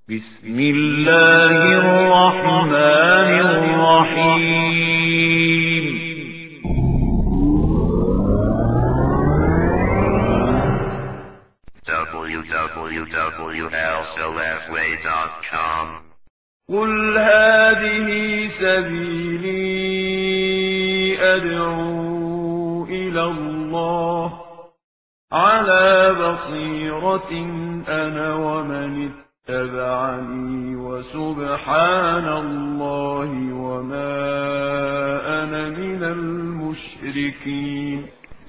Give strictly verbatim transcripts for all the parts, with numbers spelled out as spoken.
بسم الله الرحمن الرحيم دبليو دبليو دبليو دوت سلفوي دوت كوم قل هذه سبيلي أدعو إلى الله على بصيرة أنا ومن اتبعني وسبحان الله وما أنا من المشركين.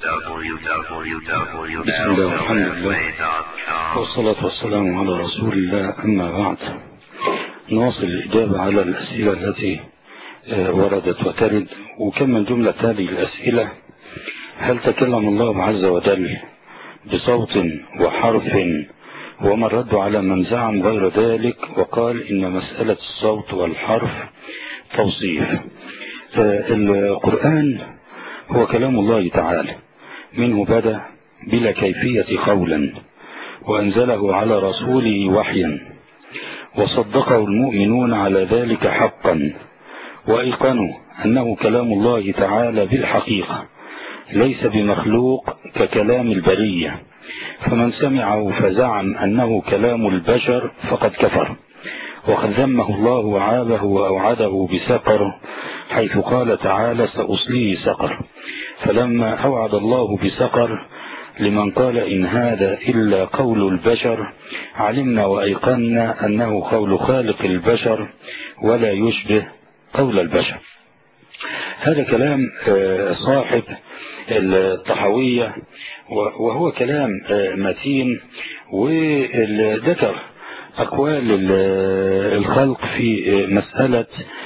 بسم الله والحمد لله والصلاة والسلام على رسول الله. أما بعد، نواصل الإجابة على الأسئلة التي وردت وترد. وكم من جملة هذه الأسئلة: هل تكلم الله عز وجل بصوت وحرف؟ وما الرد على من زعم غير ذلك وقال إن مسألة الصوت والحرف توصيف؟ القرآن هو كلام الله تعالى، منه بدأ بلا كيفية قولا، وأنزله على رسوله وحيا، وصدقه المؤمنون على ذلك حقا، وأيقنوا أنه كلام الله تعالى بالحقيقة، ليس بمخلوق ككلام البرية. فمن سمعه فزعم أنه كلام البشر فقد كفر، وقد ذمه الله وعابه وأوعده بسقر، حيث قال تعالى: سأصليه سقر. فلما أوعد الله بسقر لمن قال إن هذا إلا قول البشر، علمنا وأيقنا أنه قول خالق البشر ولا يشبه قول البشر. هذا كلام صاحب الطحاوية، وهو كلام متين، وذكر أقوال الخلق في مسألة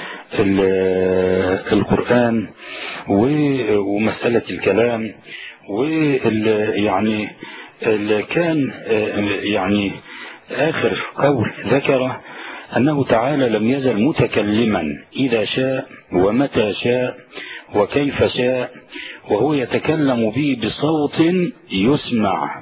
القرآن ومسألة الكلام. ويعني كان يعني آخر قول ذكر أنه تعالى لم يزل متكلما إذا شاء ومتى شاء وكيف شاء، وهو يتكلم به بصوت يسمع.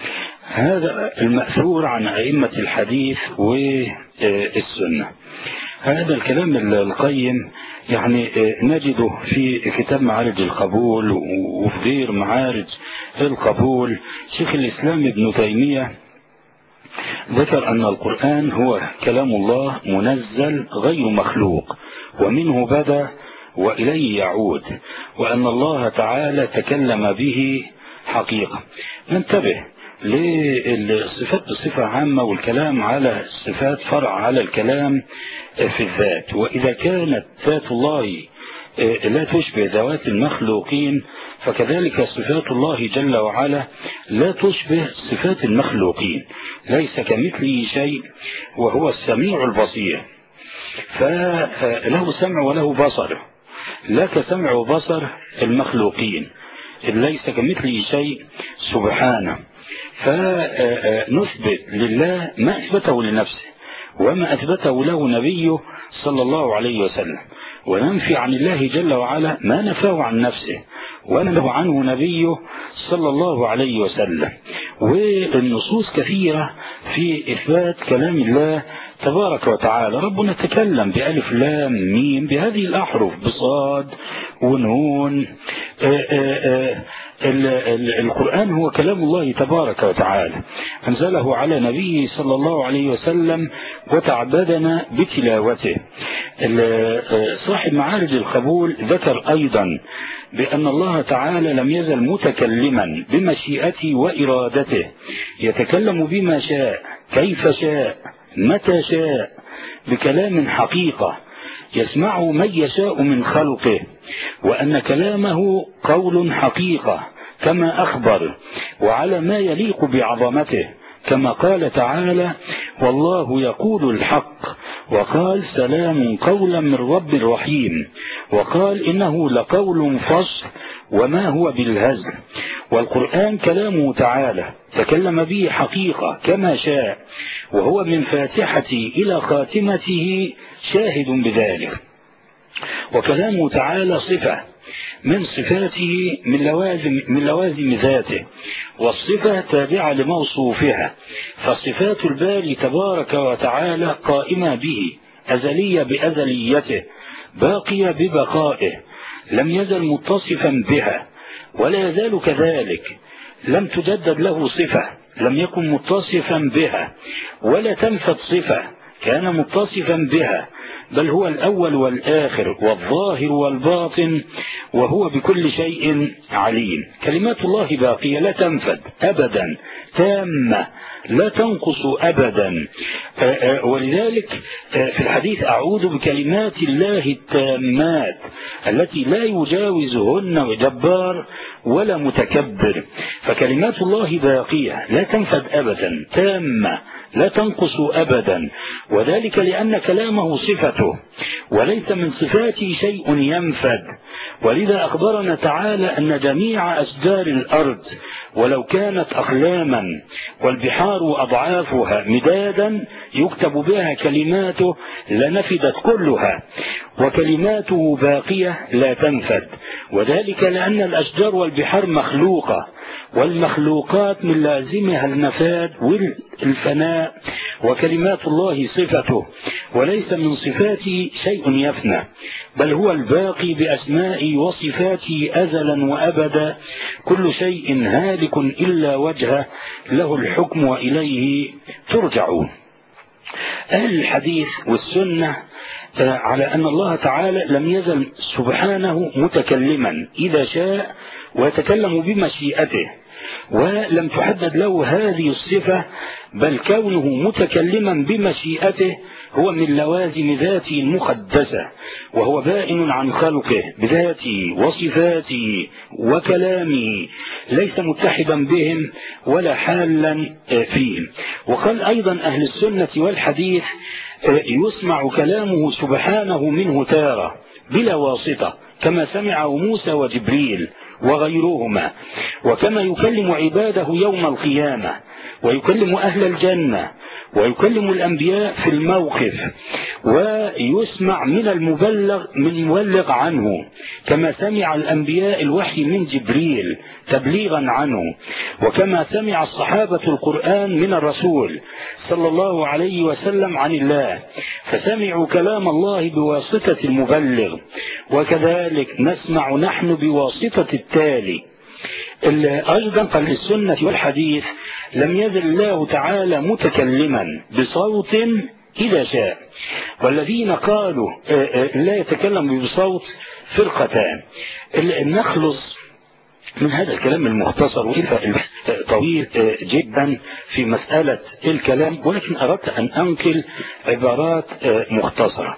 هذا المأثور عن أئمة الحديث والسنة. هذا الكلام القيم يعني نجده في كتاب معارج القبول وفي غير معارج القبول. شيخ الإسلام ابن تيمية ذكر أن القرآن هو كلام الله منزل غير مخلوق، ومنه بدأ وإليه يعود، وأن الله تعالى تكلم به حقيقة. ننتبه للصفات بصفة عامة، والكلام على الصفات فرع على الكلام في الذات. وإذا كانت ذات الله لا تشبه ذوات المخلوقين، فكذلك صفات الله جل وعلا لا تشبه صفات المخلوقين. ليس كمثله شيء وهو السميع البصير، فله سمع وله بصر، لا كسمع وبصر المخلوقين. ليس كمثله شيء سبحانه. فنثبت لله ما أثبته لنفسه وما أثبته له نبيه صلى الله عليه وسلم، وننفي عن الله جل وعلا ما نفاه عن نفسه ونفى عنه نبيه صلى الله عليه وسلم. والنصوص كثيرة في إثبات كلام الله تبارك وتعالى. ربنا تكلم بألف لام ميم بهذه الأحرف، بصاد ونون. آآ آآ القرآن هو كلام الله تبارك وتعالى، أنزله على نبيه صلى الله عليه وسلم وتعبدنا بتلاوته. صاحب معارج القبول ذكر أيضا بأن الله تعالى لم يزل متكلما بمشيئته وإرادته، يتكلم بما شاء كيف شاء متى شاء، بكلام حقيقة يسمعه من يشاء من خلقه، وأن كلامه قول حقيقة كما أخبر، وعلى ما يليق بعظمته، كما قال تعالى: والله يقول الحق، وقال: سلام قولا من رب رحيم، وقال: إنه لقول فصل وما هو بالهزل. والقرآن كلامه تعالى تكلم به حقيقة كما شاء، وهو من فاتحته إلى خاتمته شاهد بذلك. وكلامه تعالى صفة من صفاته من لوازم, من لوازم ذاته، والصفة تابعة لموصوفها، فصفات الباري تبارك وتعالى قائمة به، أزلية بأزليته، باقية ببقائه، لم يزل متصفا بها ولا يزال كذلك، لم تجدد له صفة، لم يكن متصفا بها ولا تنفد صفة، كان متصفا بها، بل هو الأول والآخر والظاهر والباطن، وهو بكل شيء عليم. كلمات الله باقية لا تنفد أبدا، تامة لا تنقص أبدا. ولذلك في الحديث أعوذ بكلمات الله التامات التي لا يجاوزهن جبار ولا متكبر. فكلمات الله باقية لا تنفد أبدا، تامة لا تنقص أبدا، وذلك لأن كلامه صفته وليس من صفاته شيء ينفد. ولذا أخبرنا تعالى أن جميع أشجار الأرض ولو كانت أقلاما والبحار أضعافها مدادا يكتب بها كلماته لنفدت كلها، وكلماته باقية لا تنفد، وذلك لأن الأشجار والبحار مخلوقة، والمخلوقات من لازمها النفاد والفناء، وكلمات الله صفته وليس من صفاته شيء يفنى، بل هو الباقي بأسمائه وصفاته أزلا وأبدا، كل شيء هالك إلا وجهه، له الحكم وإليه ترجعون. أهل الحديث والسنة على أن الله تعالى لم يزل سبحانه متكلما إذا شاء ويتكلم بمشيئته، ولم تحدد له هذه الصفة، بل كونه متكلما بمشيئته هو من لوازم ذاته المقدسة، وهو بائن عن خلقه بذاته وصفاته وكلامه، ليس متحدا بهم ولا حالا فيهم. وقال أيضا أهل السنة والحديث يسمع كلامه سبحانه منه تارة بلا واسطة، كما سمعه موسى وجبريل وغيرهما، وكما يكلم عباده يوم القيامة، ويكلم أهل الجنة، ويكلم الأنبياء في الموقف، ويسمع من المبلغ من مبلغ عنه، كما سمع الأنبياء الوحي من جبريل تبليغا عنه، وكما سمع الصحابة القرآن من الرسول صلى الله عليه وسلم عن الله، فسمعوا كلام الله بواسطة المبلغ، وكذلك نسمع نحن بواسطة التالي. أيضا قال السنة والحديث لم يزل الله تعالى متكلما بصوت إذا شاء، والذين قالوا لا يتكلم بصوت فرقتان. نخلص من هذا الكلام المختصر طويل جدا في مسألة الكلام، ولكن أردت أن أنقل عبارات مختصرة.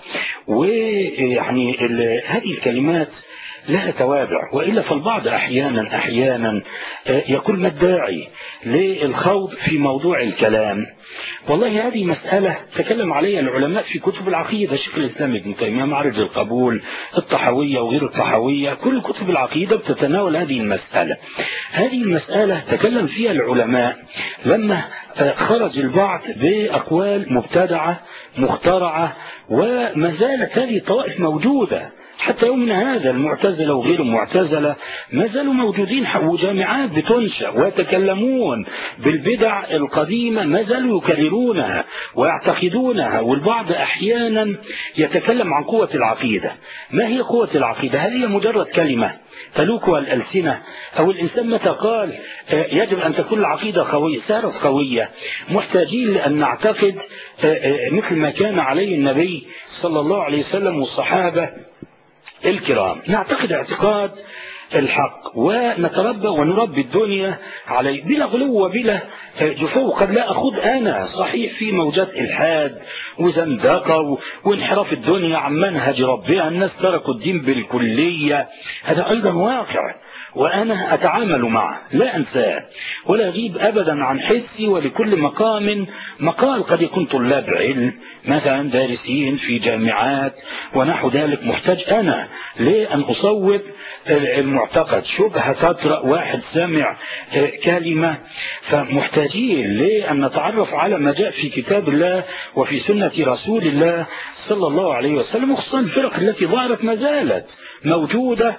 ويعني هذه الكلمات لها توابع، وإلا فالبعض أحيانا أحيانا يقول ما الداعي للخوض في موضوع الكلام؟ والله هذه مسألة تكلم عليها العلماء في كتب العقيدة، شيخ الإسلام ابن تيمية، معرج القبول، الطحاوية وغير الطحاوية، كل كتب العقيدة بتتناول هذه المسألة. هذه المسألة تكلم فيها العلماء لما خرج البعض بأقوال مبتدعة مخترعة، وما زالت هذه الطوائف موجودة حتى يومنا هذا. المعتزلة وغير المعتزلة ما زالوا موجودين، وجامعات بتنشأ ويتكلمون بالبدع القديمة، ما زالوا يكررونها ويعتقدونها. والبعض أحيانا يتكلم عن قوة العقيدة. ما هي قوة العقيدة؟ هل هي مجرد كلمة تلوكها الألسنة؟ أو الإنسان متى قال يجب أن تكون العقيدة قوية صارت قوية؟ محتاجين لأن نعتقد مثل ما كان عليه النبي صلى الله عليه وسلم والصحابة الكرام، نعتقد اعتقاد الحق ونتربى ونربي الدنيا عليه بلا غلو وبلا جفو. قد لا أخذ أنا صحيح في موجات إلحاد وزندقة وانحراف الدنيا عن منهج ربها، الناس تركوا الدين بالكلية، هذا أيضا واقع وأنا أتعامل معه لا أنساه ولا أغيب أبدا عن حسي. ولكل مقام مقال، قد يكون طلاب علم مثلا دارسين في جامعات ونحو ذلك، محتاج أنا لأن أصوب معتقد، شبهة تطرأ، واحد سمع كلمة، فمحتاجين لأن نتعرف على ما جاء في كتاب الله وفي سنة رسول الله صلى الله عليه وسلم، وخصوصا الفرق التي ظهرت ما زالت موجودة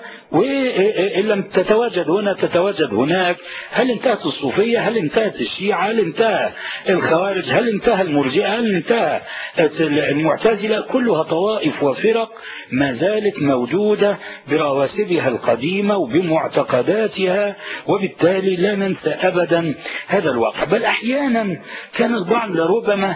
وإن لم تتواجد هنا تتواجد هناك. هل انتهت الصوفية؟ هل انتهت الشيعة؟ هل انتهى الخوارج؟ هل انتهى المرجئة؟ هل انتهى المعتزلة؟ كلها طوائف وفرق ما زالت موجودة برواسبها القديمة وبمعتقداتها، وبالتالي لا ننسى أبدا هذا الواقع. بل أحيانا كان البعض لربما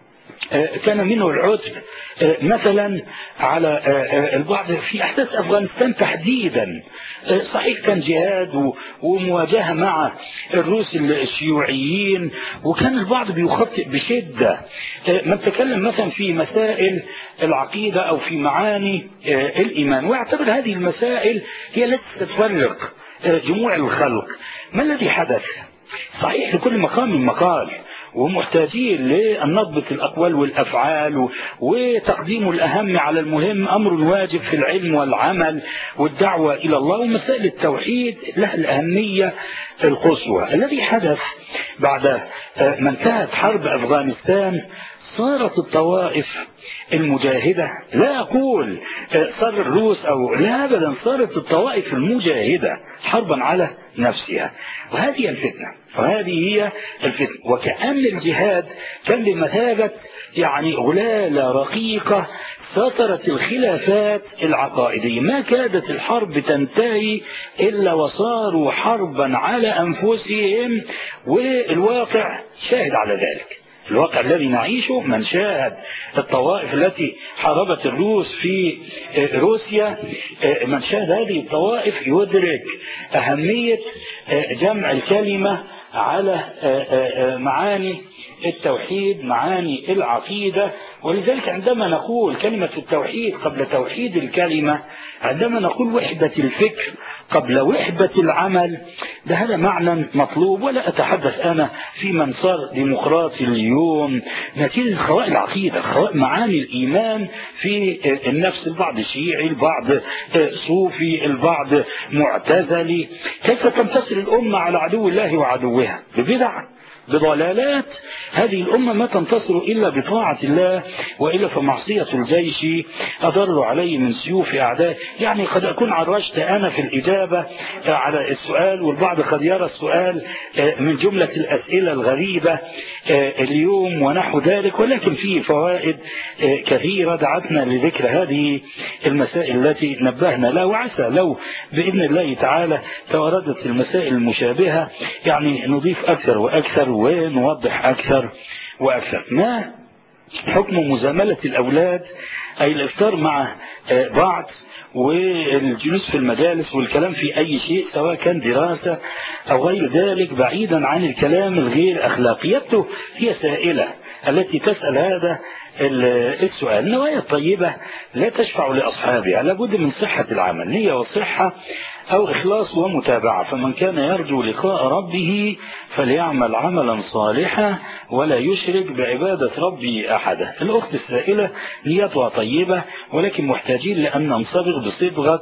كان منه العتب مثلا على البعض في أحداث أفغانستان تحديدا. صحيح كان جهاد ومواجهة مع الروس الشيوعيين، وكان البعض بيخطئ بشدة. من تكلم مثلا في مسائل العقيدة أو في معاني الإيمان، ويعتبر هذه المسائل هي التي ستفرق جموع الخلق. ما الذي حدث؟ صحيح لكل مقام مقال، ومحتاجين لأن نضبط الأقوال والأفعال وتقديم الأهم على المهم، أمر واجب في العلم والعمل والدعوة إلى الله، ومسائل التوحيد لها الأهمية القصوى. الذي حدث بعد ما انتهت حرب أفغانستان صارت الطوائف المجاهدة، لا أقول صار الروس أو لا أبدا، صارت الطوائف المجاهدة حربا على نفسها، وهذه الفتنة وهذه هي الفتنة. وكأن الجهاد كان بمثابة يعني غلالة رقيقة سطرت الخلافات العقائدية، ما كادت الحرب تنتهي إلا وصاروا حربا على أنفسهم، والواقع شاهد على ذلك. الواقع الذي نعيشه من شاهد الطوائف التي حاربت الروس في روسيا، من شاهد هذه الطوائف يدرك أهمية جمع الكلمة على معاني التوحيد، معاني العقيدة. ولذلك عندما نقول كلمة التوحيد قبل توحيد الكلمة، عندما نقول وحدة الفكر قبل وحدة العمل، ده هذا معنى مطلوب. ولا أتحدث أنا في من صار ديمقراطي اليوم نتيجة خواء العقيدة، خواء معاني الإيمان في النفس، البعض شيعي، البعض صوفي، البعض معتزلي. كيف تنتصر الأمة على عدو الله وعدوها؟ ببدع، بضلالات. هذه الأمة ما تنتصر إلا بطاعة الله، وإلا فمعصية الجيش أضر عليه من سيوف أعداء. يعني قد أكون عرجت أنا في الإجابة على السؤال، والبعض قد يرى السؤال من جملة الأسئلة الغريبة اليوم ونحو ذلك، ولكن فيه فوائد كثيرة دعتنا لذكر هذه المسائل التي نبهنا لها. وعسى لو بإذن الله تعالى توردت المسائل المشابهة يعني نضيف أكثر وأكثر ونوضح أكثر وأكثر. ما حكم مزاملة الأولاد، أي الإفطار مع بعض والجلوس في المجالس والكلام في أي شيء سواء كان دراسة أو غير ذلك بعيدا عن الكلام الغير أخلاقيته؟ هي سائلة التي تسأل هذا السؤال. النوايا الطيبة لا تشفع لأصحابها، لابد من صحة العمل، نية وصحة أو إخلاص ومتابعة. فمن كان يرجو لقاء ربه فليعمل عملا صالحا ولا يشرك بعبادة ربه أحدا. الأخت السائلة نيتها طيبة، ولكن محتاجين لأن ننصبغ بصبغة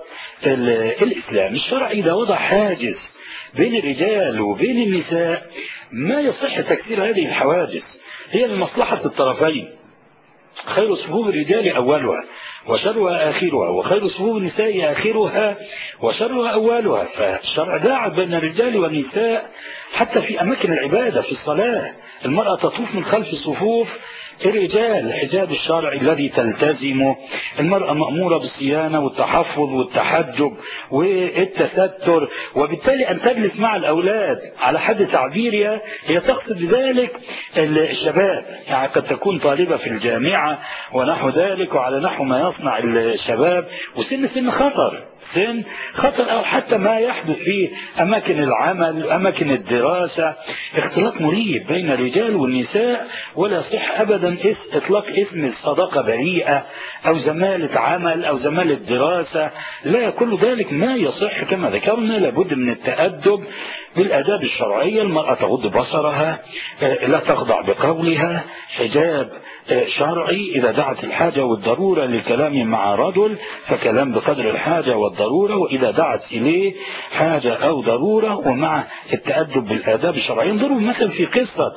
الإسلام. الشرع إذا وضع حاجز بين الرجال وبين النساء ما يصح تكسير هذه الحواجز، هي لمصلحة الطرفين. خير صفوف الرجال أولها وشرها آخرها، وخير صفوف النساء آخرها وشرها أولها. فالشرع داعى بين الرجال والنساء حتى في أماكن العبادة. في الصلاة المرأة تطوف من خلف صفوف الرجال، الحجاب الشرعي الذي تلتزمه. المرأة مأمورة بالصيانة والتحفظ والتحجب والتستر، وبالتالي أن تجلس مع الأولاد على حد تعبيرها هي تقصد بذلك الشباب. يعني قد تكون طالبة في الجامعة ونحو ذلك وعلى نحو ما يصنع الشباب، وسن سن خطر، سن خطر، أو حتى ما يحدث في أماكن العمل، أماكن الدراسة، اختلاط مريب بين الرجال والنساء، ولا صح أبدا أبدا إطلاق اسم الصداقة بريئة أو زمالة عمل أو زمالة دراسة، لا، كل ذلك ما يصح. كما ذكرنا لابد من التأدب بالآداب الشرعية. المرأة تغض بصرها، لا تخضع بقولها، حجاب شرعي. إذا دعت الحاجة والضرورة للكلام مع رجل فكلام بقدر الحاجة والضرورة، وإذا دعت إليه حاجة أو ضرورة ومع التأدب بالآداب الشرعية. انظروا مثلا في قصة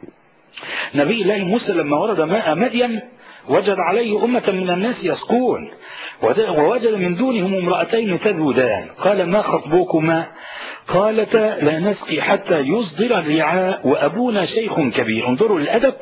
نبي الله موسى لما ورد ماء مدين وجد عليه أمة من الناس يسقون ووجد من دونهم امرأتين تذودان، قال ما خطبكما؟ قالتا لا نسقي حتى يصدر الرعاء وأبونا شيخ كبير. انظروا الأدب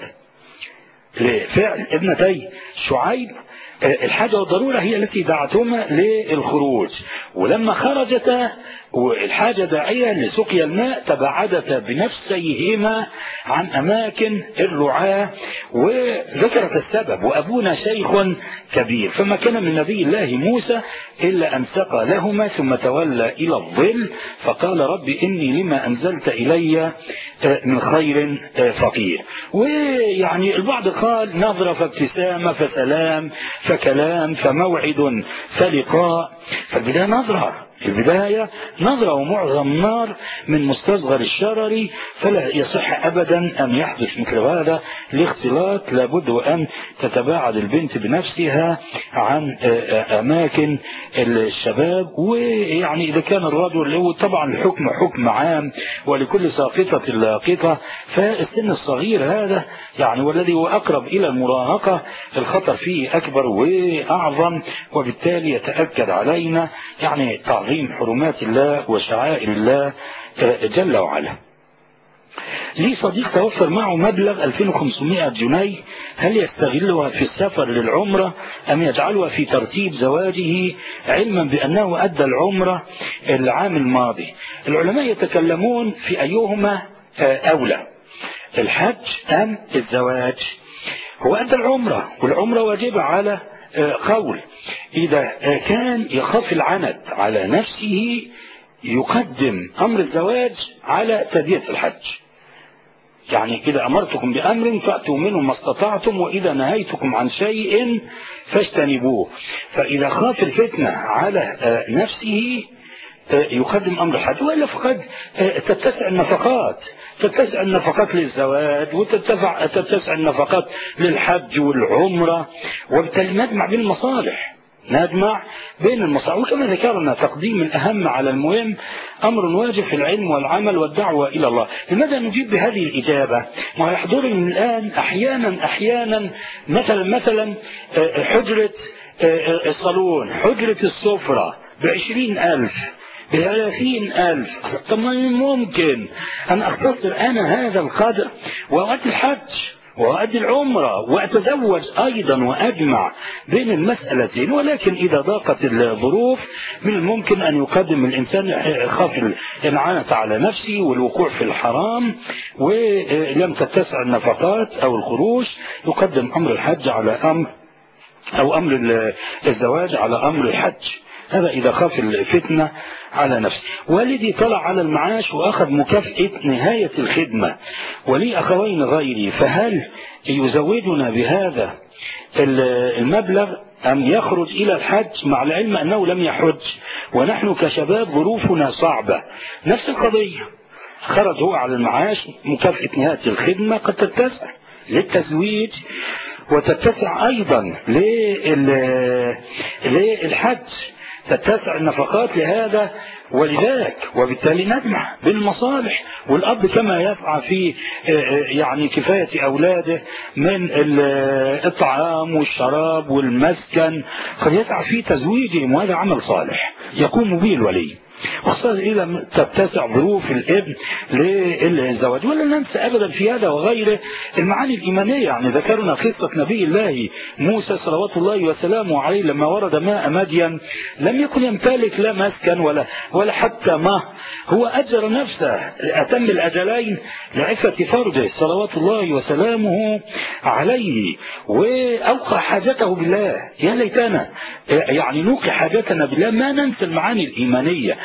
لفعل ابنتي شعيب. الحاجة والضرورة هي التي دعتهما للخروج، ولما خرجتا والحاجة داعية لسقيا الماء تباعدتا بنفسيهما عن أماكن الرعاة، وذكرت السبب وأبونا شيخ كبير. فما كان من نبي الله موسى إلا أن سقى لهما ثم تولى إلى الظل فقال رب إني لما أنزلت إلي من خير فقير. ويعني البعض قال نظرة فابتسامة فسلام فكلام فموعد فلقاء. فالبداية نظرة، البداية نظرة، ومعظم نار من مستصغر الشرر، فلا يصح أبدا أن يحدث مثل هذا الاختلاط. لابد أن تتباعد البنت بنفسها عن أماكن الشباب. ويعني إذا كان الرجل طبعا الحكم حكم عام ولكل ساقطة لاقطة، فالسن الصغير هذا يعني والذي هو أقرب إلى المراهقة الخطر فيه أكبر وأعظم، وبالتالي يتأكد علينا يعني تعظيم حرمات الله وشعائر الله جل وعلا. لي صديق توفر معه مبلغ ألفين وخمسمائة جنيه، هل يستغلها في السفر للعمرة أم يجعلها في ترتيب زواجه علما بأنه أدى العمرة العام الماضي؟ العلماء يتكلمون في أيهما أولى، الحج أم الزواج. هو أدى العمرة والعمرة واجبة على قول. إذا كان يخاف العنت على نفسه يقدم أمر الزواج على تأدية الحج. يعني إذا أمرتكم بأمر فأتوا منه ما استطعتم وإذا نهيتكم عن شيء فاجتنبوه. فإذا خاف الفتنة على نفسه يقدم أمر الحج، وإلا فقد تتسع النفقات، تتسع النفقات للزواج وتتسع النفقات للحج والعمرة، وبالتالي نجمع بين المصالح، نجمع بين المصالح. وكما ذكرنا تقديم الأهم على المهم أمر واجب في العلم والعمل والدعوة إلى الله. لماذا نجيب بهذه الإجابة؟ ما يحضرني من الآن أحيانا أحيانا مثلا مثلا حجرة الصالون، حجرة السفرة بعشرين ألف بثلاثين ألف. طب ما ممكن أن أختصر أنا هذا القدر وأؤدي الحج وأؤدي العمرة وأتزوج أيضا وأجمع بين المسألتين. ولكن إذا ضاقت الظروف من الممكن أن يقدم الإنسان خاف العنة على نفسه والوقوع في الحرام ولم تتسع النفقات أو الخروج، يقدم أمر الحج على أمر أو أمر الزواج على أمر الحج. هذا إذا خاف الفتنة على نفسه. والدي طلع على المعاش وأخذ مكافأة نهاية الخدمة ولي أخوين غيري، فهل يزودنا بهذا المبلغ أم يخرج إلى الحج مع العلم أنه لم يحج ونحن كشباب ظروفنا صعبة؟ نفس القضية، خرج هو على المعاش، مكافأة نهاية الخدمة قد تتسع للتزويج وتتسع أيضا للحج، تتسع النفقات لهذا ولذلك، وبالتالي نجمع بالمصالح. والأب كما يسعى في يعني كفاية أولاده من الطعام والشراب والمسكن قد يسعى في تزويجهم، وهذا عمل صالح يقوم به الولي، خصوصا إذا تتسع ظروف الابن للزواج. ولا ننسى أبدا في هذا وغيره المعاني الإيمانية. يعني ذكرنا قصة نبي الله موسى صلوات الله وسلامه عليه لما ورد ماء مدين لم يكن يمتلك لا مسكن ولا ولا حتى ماء، هو أجر نفسه أتم الأجلين لعفة فرجه صلوات الله وسلامه عليه، وأوقع حاجته بالله. يا ليتنا يعني نوقع حاجتنا بالله، ما ننسى المعاني الإيمانية.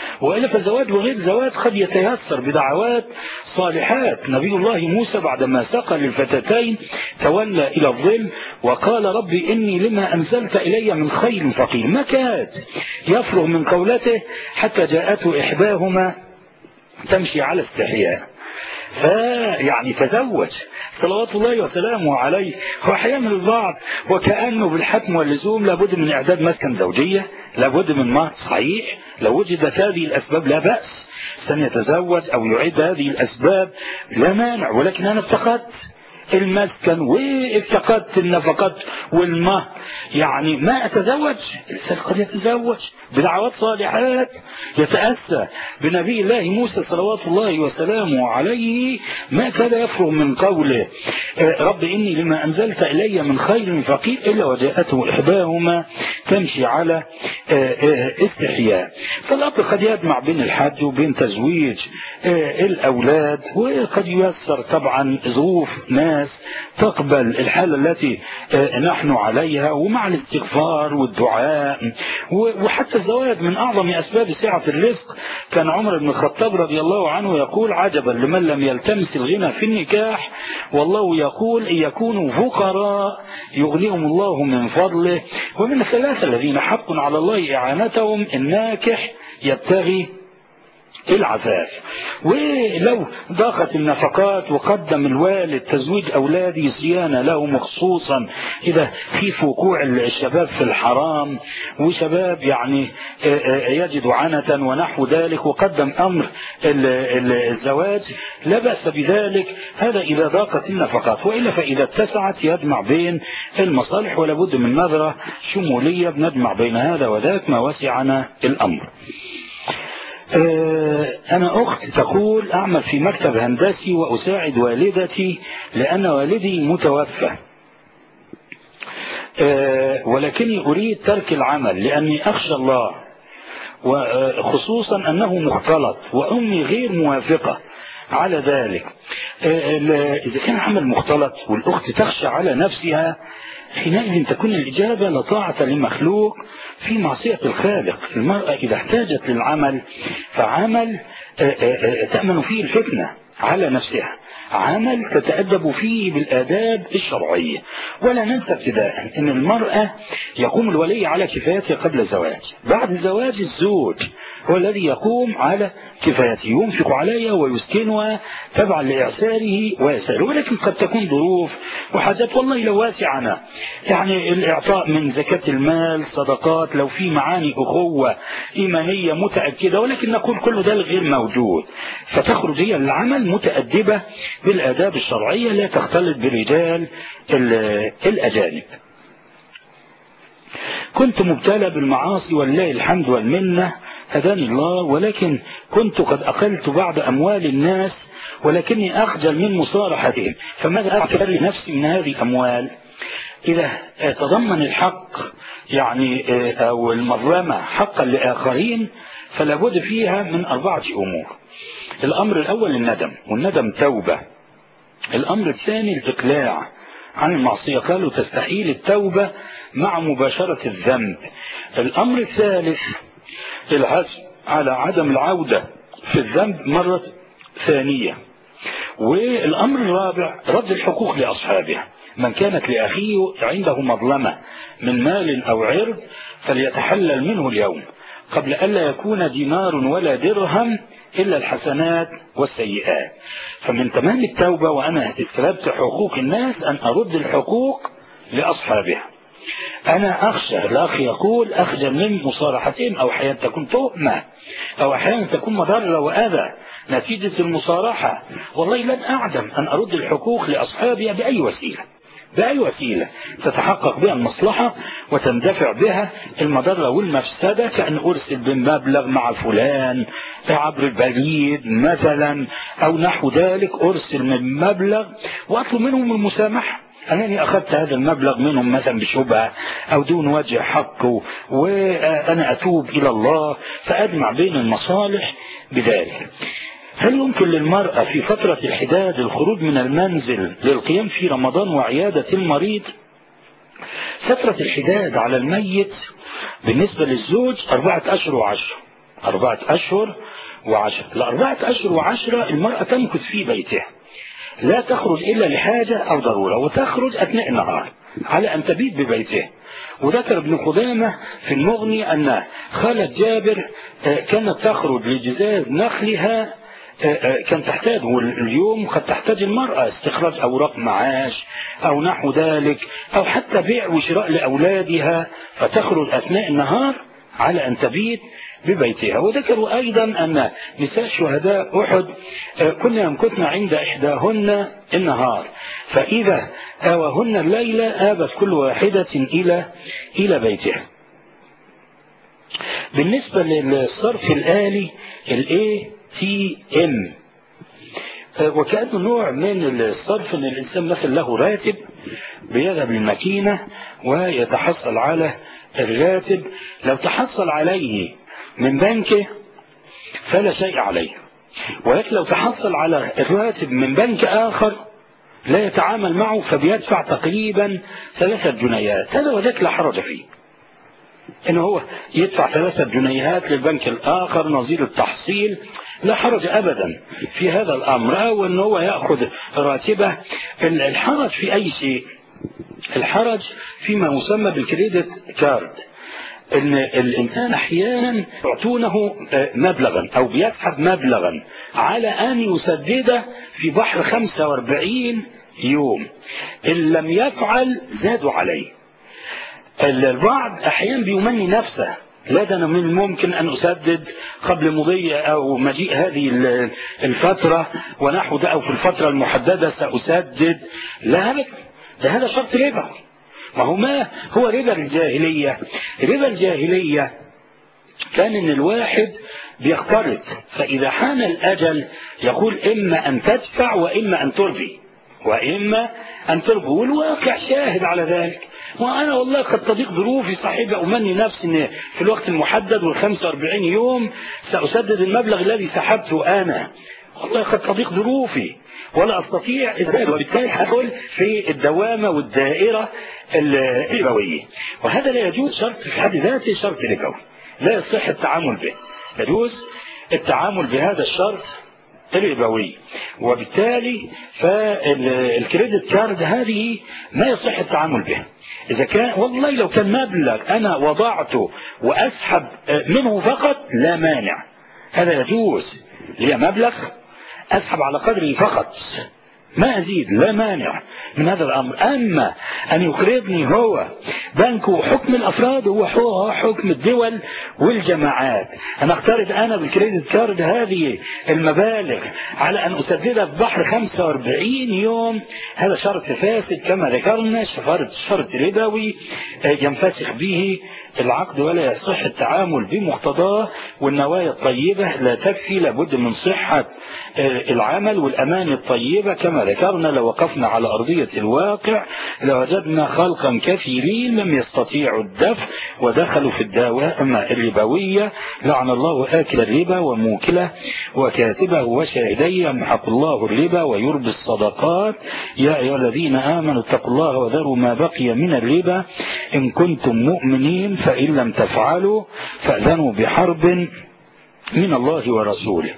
وإلا فالزواج وغير زواج قد يتيسر بدعوات صالحات. نبي الله موسى بعدما سقى للفتاتين تولى إلى الظل وقال ربي إني لما أنزلت إلي من خير فقير. ما كاد يفرغ من قولته حتى جاءته إحداهما تمشي على استحياء، فيعني تزوج صلوات الله وسلامه عليه. وأحيانا البعض وكأنه بالحتم واللزوم لابد من إعداد مسكن زوجية، لابد من مهر، صحيح لو وجدت هذه الأسباب لا بأس سن يتزوج أو يعد هذه الأسباب لا مانع، ولكن أنا افتقدت المسكن وافتقدت النفقات والمهر، يعني ما أتزوج. الإنسان قد يتزوج بدعوات صالحات يتأسى بنبي الله موسى صلوات الله وسلامه عليه. ما كان يفرغ من قوله رب إني لما أنزلت إلي من خير فقير إلا وجاءته إحداهما تمشي على استحياء. فالأب قد يجمع بين الحج وبين تزويج الأولاد، وقد ييسر طبعا ظروف ناس تقبل الحالة التي نحن عليها، ومع الاستغفار والدعاء. وحتى الزواج من أعظم أسباب سعة الرزق. كان عمر بن الخطاب رضي الله عنه يقول عجبا لمن لم يلتمس الغنى في النكاح، والله يقول إن يكونوا فقراء يغنيهم الله من فضله. ومن الثلاثة الذين حق على الله إعانتهم الناكح يبتغي العفاف. ولو ضاقت النفقات وقدم الوالد تزويج أولاده صيانة لهم، خصوصا إذا خيف وقوع الشباب في الحرام وشباب يعني يجد عنة ونحو ذلك، وقدم أمر الزواج لا بأس بذلك، هذا إذا ضاقت النفقات. وإلا فإذا اتسعت يجمع بين المصالح، ولا بد من نظرة شمولية بنجمع بين هذا وذاك ما وسعنا الأمر. أنا أخت تقول أعمل في مكتب هندسي وأساعد والدتي لأن والدي متوفى، ولكني أريد ترك العمل لأني أخشى الله، وخصوصا أنه مختلط وأمي غير موافقة على ذلك. إذا كان عمل مختلط والأخت تخشى على نفسها، حينئذ تكون الإجابة لا طاعة لمخلوق في معصية الخالق. المرأة إذا احتاجت للعمل فعمل تأمن فيه الفتنة على نفسها، عمل تتأدب فيه بالآداب الشرعية. ولا ننسى ابتداء أن المرأة يقوم الولي على كفايته قبل الزواج، بعد الزواج الزوج هو الذي يقوم على كفايته، ينفق عليها ويسكنها تبعا لإعساره ويساره. ولكن قد تكون ظروف وحاجات والله لو واسعنا، يعني الإعطاء من زكاة المال، صدقات، لو في معاني أخوة إيمانية متأكدة، ولكن نقول كل ذلك غير موجود، فتخرج هي للعمل متأدبة بالآداب الشرعية لا تختلط برجال الأجانب. كنت مبتلى بالمعاصي ولله الحمد والمنة هداني الله، ولكن كنت قد أقلت بعض أموال الناس ولكني أخجل من مصارحتهم، فماذا أعتبر لنفسي من هذه الأموال؟ إذا تضمن الحق يعني أو المظلمة حقا لآخرين فلا بد فيها من أربعة أمور. الأمر الأول الندم، والندم توبة. الأمر الثاني الإقلاع عن المعصية، قالوا تستحيل التوبة مع مباشرة الذنب. الأمر الثالث العزم على عدم العودة في الذنب مرة ثانية. والأمر الرابع رد الحقوق لأصحابها، من كانت لأخيه عنده مظلمة من مال أو عرض فليتحلل منه اليوم قبل ألا يكون دينار ولا درهم إلا الحسنات والسيئات. فمن تمام التوبة وأنا استلبت حقوق الناس أن أرد الحقوق لأصحابها. أنا أخشى، الأخ يقول أخجل من مصارحتهم، أو أحيانا تكون تهمة، أو أحيانا تكون مضرة وأذى نتيجة المصارحة. والله لن أعدم أن أرد الحقوق لأصحابها بأي وسيلة، بأي وسيلة تتحقق بها المصلحة وتندفع بها المضرة والمفسدة، كأن أرسل بمبلغ مع فلان عبر البريد مثلا أو نحو ذلك، أرسل من مبلغ وأطلب منهم المسامحة أنني أخذت هذا المبلغ منهم مثلا بشبهة أو دون وجه حق، وأنا أتوب إلى الله، فأجمع بين المصالح بذلك. هل يمكن للمرأة في فترة الحداد الخروج من المنزل للقيام في رمضان وعيادة المريض؟ فترة الحداد على الميت بالنسبة للزوج أربعة أشهر وعشر، أربعة أشهر وعشرة. الأربعة أشهر وعشرة المرأة تمكث في بيتها، لا تخرج إلا لحاجة أو ضرورة، وتخرج أثناء النهار على أن تبيت ببيتها. وذكر ابن قدامة في المغني أن خالة جابر كانت تخرج لجزاز نخلها، كان تحتاجه اليوم، قد تحتاج المرأة استخراج أوراق معاش أو نحو ذلك، أو حتى بيع وشراء لأولادها، فتخرج أثناء النهار على أن تبيت ببيتها. وذكروا أيضا أن نساء شهداء أحد كنا يمكثن عند إحداهن النهار، فإذا آوهن الليلة آبت كل واحدة إلى إلى بيتها. بالنسبة للصرف الآلي ال إيه تي إم، وكأنه نوع من الصرف أن الإنسان مثل له راتب بيذهب للماكينة ويتحصل على الراتب، لو تحصل عليه من بنكه فلا شيء عليه، ولكن لو تحصل على الراتب من بنك آخر لا يتعامل معه فبيدفع تقريبا ثلاثة جنيهات. هذا وذاك لا حرج فيه، إنه هو يدفع ثلاثة جنيهات للبنك الآخر نظير التحصيل، لا حرج أبدا في هذا الأمر، أو أنه هو يأخذ راتبه. الحرج في أي شيء، الحرج فيما يسمى بالكريدت كارد، ان الانسان احيانا يعطونه مبلغا او بيسحب مبلغا على ان يسدده في بحر خمسة واربعين يوم، ان لم يفعل زادوا عليه. البعض احيانا بيمني نفسه، لا ده انا من الممكن ان اسدد قبل مضي او مجيء هذه الفترة ونحو ده، او في الفترة المحددة ساسدد. لا ابدا، ده هذا شرط ربا. ما هو ما هو ربا الجاهلية؟ ربا الجاهلية كان ان الواحد بيقترض، فاذا حان الاجل يقول اما ان تدفع واما ان تربي، واما ان تربي، والواقع شاهد على ذلك. وانا والله قد تضيق ظروفي صحيح، امني نفسي ان في الوقت المحدد والخمسة واربعين يوم ساسدد المبلغ الذي سحبته انا، والله قد تضيق ظروفي ولا استطيع اسداد، وبالتالي هدخل في الدوامة والدائرة الربوية، وهذا لا يجوز. شرط في حد ذاته شرط ربوي لا يصح التعامل به، يجوز التعامل بهذا الشرط الربوي، وبالتالي فالكريدت كارد هذه ما يصح التعامل به. إذا كان والله لو كان مبلغ أنا وضعته وأسحب منه فقط لا مانع، هذا يجوز. لي مبلغ أسحب على قدري فقط ما أزيد، لا مانع من هذا الأمر. أما أن يقرضني هو بنك وحكم الأفراد هو حكم الدول والجماعات، أنا أقترض أنا بالكريدت كارد هذه المبالغ على أن أسددها في بحر خمسة واربعين يوم، هذا شرط فاسد كما ذكرنا، شرط شرط ربوي ينفسخ به العقد ولا يصح التعامل بمقتضاه. والنوايا الطيبة لا تكفي، لابد من صحة العمل والأمان الطيبة كما ذكرنا. لو وقفنا على أرضية الواقع لوجدنا خلقا كثيرين لم يستطيعوا الدفع ودخلوا في الدوامة الربوية. لعن الله آكل الربا وموكله وكاتبه وشاهديه، يمحق الله الربا ويربي الصدقات. يا أيها الذين آمنوا اتقوا الله وذروا ما بقي من الربا إن كنتم مؤمنين، فإن لم تفعلوا فأذنوا بحرب من الله ورسوله.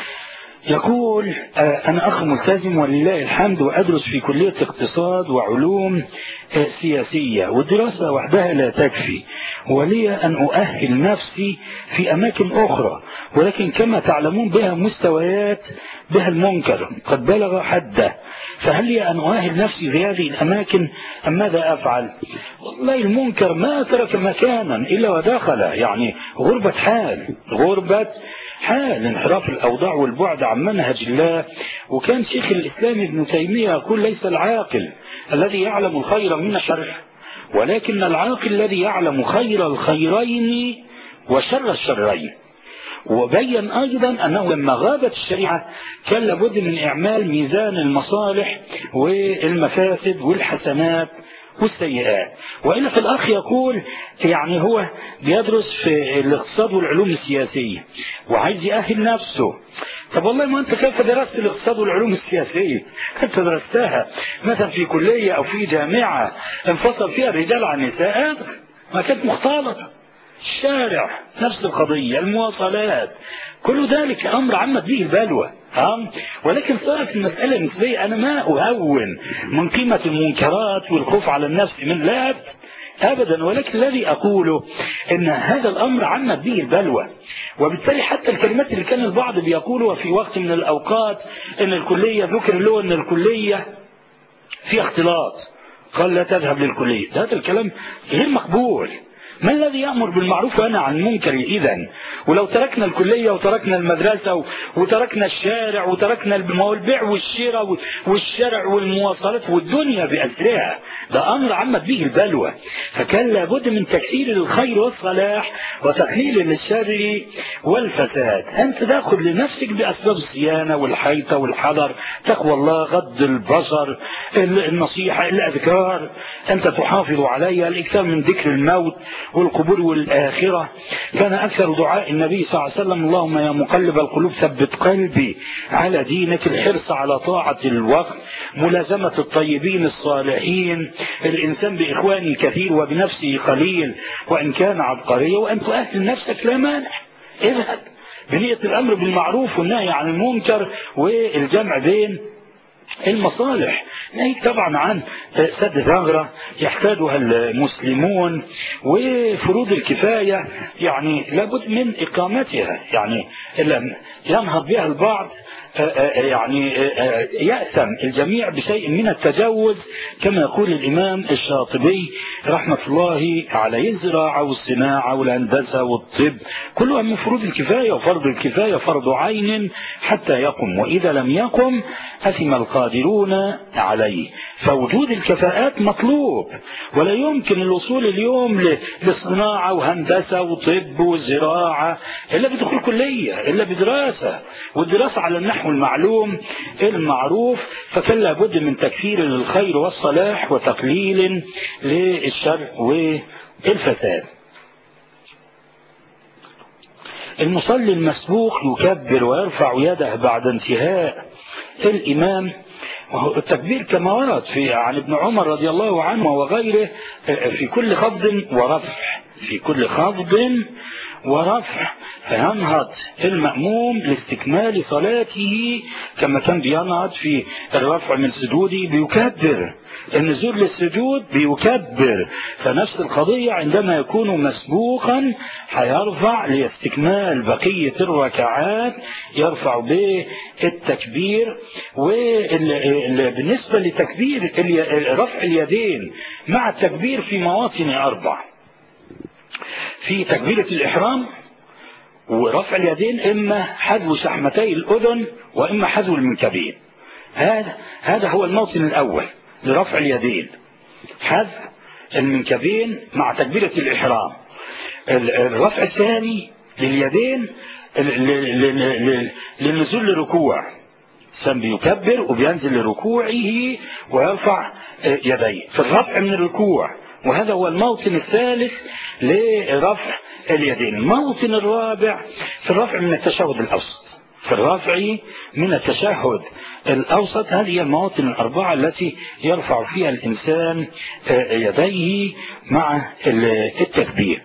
يقول أنا أخ ملتزم ولله الحمد، وأدرس في كلية اقتصاد وعلوم سياسية، والدراسة وحدها لا تكفي، ولي أن أؤهل نفسي في أماكن أخرى، ولكن كما تعلمون بها مستويات، بها المنكر قد بلغ حده، فهل لي أن أؤهل نفسي في هذه الأماكن أم ماذا أفعل؟ والله المنكر ما ترك مكانا إلا ودخل، يعني غربة حال، غربة حال، انحراف الأوضاع والبعد عن منهج الله. وكان شيخ الإسلام ابن تيمية يقول ليس العاقل الذي يعلم الخير من الشر، ولكن العاقل الذي يعلم خير الخيرين وشر الشرين. وبين أيضا أنه لما غابت الشريعة كان لابد من إعمال ميزان المصالح والمفاسد والحسنات والسيئات. وإلا في الأخ يقول يعني هو بيدرس في الاقتصاد والعلوم السياسية وعايز يأهل نفسه. طب والله ما أنت كيف درست الاقتصاد والعلوم السياسية؟ أنت درستها مثلا في كلية أو في جامعة انفصل فيها الرجال عن النساء، ما كانت مختلطة، الشارع نفس القضية، المواصلات، كل ذلك أمر عمت به البلوى. ولكن صارت المسألة نسبية. أنا ما أهون من قيمة المنكرات والخوف على النفس من لابس أبدا، ولكن الذي أقوله أن هذا الأمر عمت به البلوى. وبالتالي حتى الكلمات اللي كان البعض بيقولها في وقت من الأوقات أن الكلية، ذكر له أن الكلية فيها اختلاط، قال لا تذهب للكلية، هذا الكلام غير مقبول. ما الذي يأمر بالمعروف وينهى عن المنكر إذن؟ ولو تركنا الكلية وتركنا المدرسة وتركنا الشارع وتركنا البيع والشراء والشرع والمواصلات والدنيا بأسرها، ده أمر عمت به البلوى. فكان لابد من تكثير الخير والصلاح وتقليل للشر والفساد. أنت تأخذ لنفسك بأسباب الصيانة والحيطة والحذر، تقوى الله، غض البصر، النصيحة، الأذكار أنت تحافظ عليها، الإكثار من ذكر الموت والقبور والآخرة. كان أكثر دعاء النبي صلى الله عليه وسلم اللهم يا مقلب القلوب ثبت قلبي على دينك، الحرص على طاعة الوقت، ملازمة الطيبين الصالحين، الإنسان بإخوانه كثير وبنفسه قليل وإن كان عبقرية، وأن تؤهل نفسك لا مانع، اذهب بنية الأمر بالمعروف والنهي عن المنكر والجمع بين المصالح. ناهيك طبعا عن سد ثغرة يحتاجها المسلمون، وفروض الكفاية يعني لابد من إقامتها، يعني لم ينهض بها البعض يعني يأثم الجميع بشيء من التجوز، كما يقول الإمام الشاطبي رحمة الله عليه: الزراعة والصناعة والهندسة والطب كلها من فروض الكفاية، وفرض الكفاية فرض عين حتى يقم، وإذا لم يقم أثم القادرون عليه. فوجود الكفاءات مطلوب، ولا يمكن الوصول اليوم لصناعة وهندسة وطب وزراعة إلا بدخول كلية، إلا بدراسة، والدراسة على النحو المعلوم المعروف. فكان لابد من تكثير للخير والصلاح وتقليل للشر والفساد. المصلي المسبوق يكبر ويرفع يده بعد انتهاء الإمام، التكبير كما ورد في عن ابن عمر رضي الله عنه وغيره في كل خفض ورفع، في كل خفض ورفع، فينهض المأموم لاستكمال صلاته كما كان بينهض في الرفع من سجوده بيكبر، النزول للسجود بيكبر. فنفس القضية عندما يكون مسبوقا هيرفع لاستكمال بقية الركعات، يرفع بالتكبير. وبالنسبة لتكبير رفع اليدين مع التكبير في مواطن أربع: في تكبيرة الإحرام ورفع اليدين إما حذو شحمتي الأذن وإما حذو المنكبين. هذا هذا هو الموطن الأول لرفع اليدين، حذو المنكبين مع تكبيرة الإحرام. الرفع الثاني لليدين للنزول للركوع، الإنسان بيكبر وبينزل لركوعه ويرفع يديه في الرفع من الركوع، وهذا هو الموطن الثالث لرفع اليدين. الموطن الرابع في الرفع من التشهد الأوسط، في الرفع من التشهد الأوسط. هذه المواطن الأربعة التي يرفع فيها الإنسان يديه مع التكبير.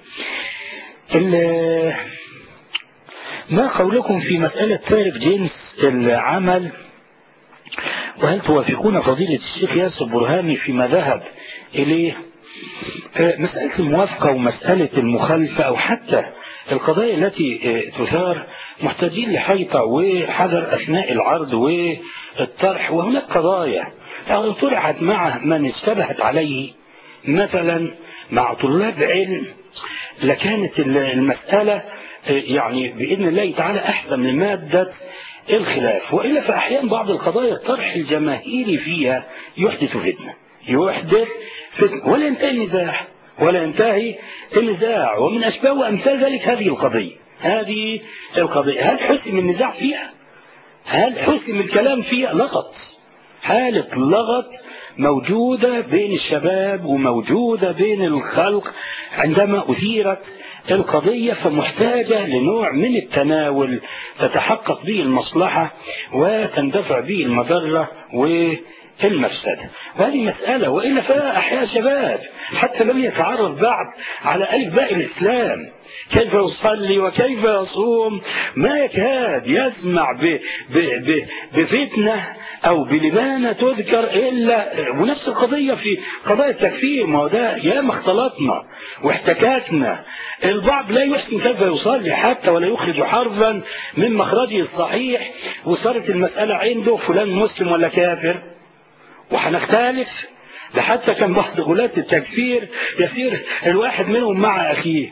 ما قولكم في مسألة تارك جنس العمل؟ وهل توافقون فضيلة الشيخ ياسر برهامي فيما ذهب إليه؟ مسألة الموافقة ومسألة المخالفة أو حتى القضايا التي تثار محتاجين لحيطة وحذر أثناء العرض والطرح. وهناك قضايا لو طرحت مع من اشتبهت عليه مثلا مع طلاب علم لكانت المسألة يعني بإذن الله تعالى أحسن من مادة الخلاف. وإلا فأحيانا بعض القضايا الطرح الجماهيري فيها يحدث فتنة، يحدث فتنة ولا ينتهي النزاع ولا ينتهي النزاع. ومن أشباه وأمثال ذلك هذه القضية هذه القضية هل حسم النزاع فيها؟ هل حسم الكلام فيها؟ لغط، حالة لغط موجودة بين الشباب وموجودة بين الخلق عندما أثيرت القضية، فمحتاجة لنوع من التناول تتحقق به المصلحة وتندفع به المضرة المفسدة. وهذه مسألة، وإلا فيها أحياء شباب حتى لم يتعرف بعد على ألف باء الإسلام، كيف يصلي وكيف يصوم، ما يكاد يسمع ب ب ب بفتنة أو بلبانة تذكر إلا. ونفس القضية في قضايا التكفير، ما هو ده ياما اختلطنا واحتكاكنا. البعض لا يحسن كيف يصلي حتى ولا يخرج حرفا من مخرجه الصحيح، وصارت المسألة عنده فلان مسلم ولا كافر، وهنختلف. ده حتى كان بعض غلاة التكفير يسير الواحد منهم مع أخيه